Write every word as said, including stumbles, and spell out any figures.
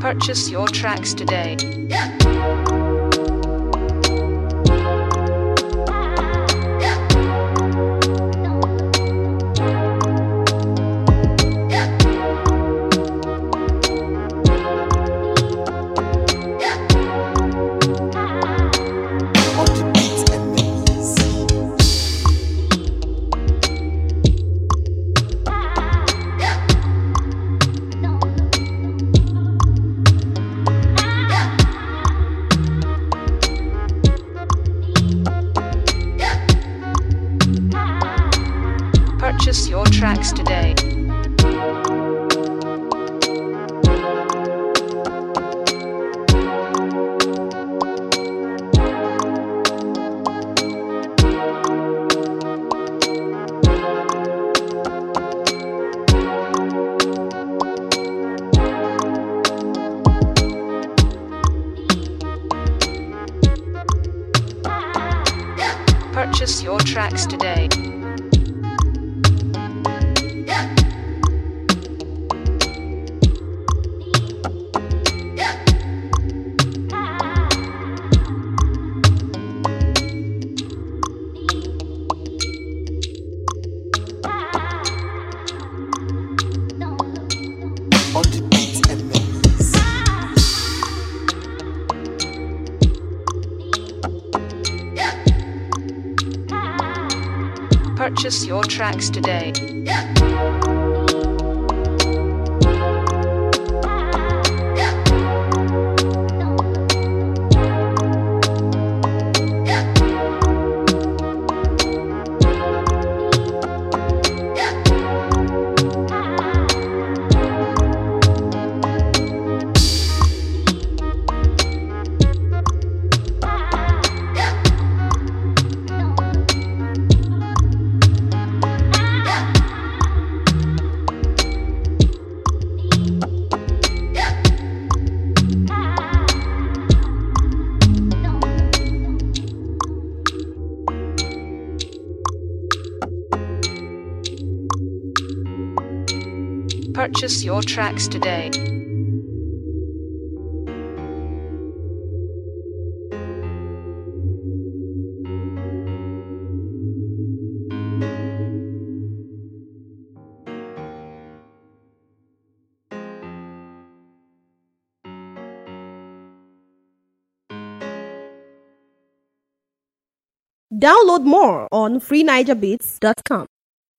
Purchase your tracks today. Purchase your tracks today. Purchase your tracks today. On the beat and melodies. Purchase your tracks today. Purchase your tracks today. Download more on free niger beats dot com.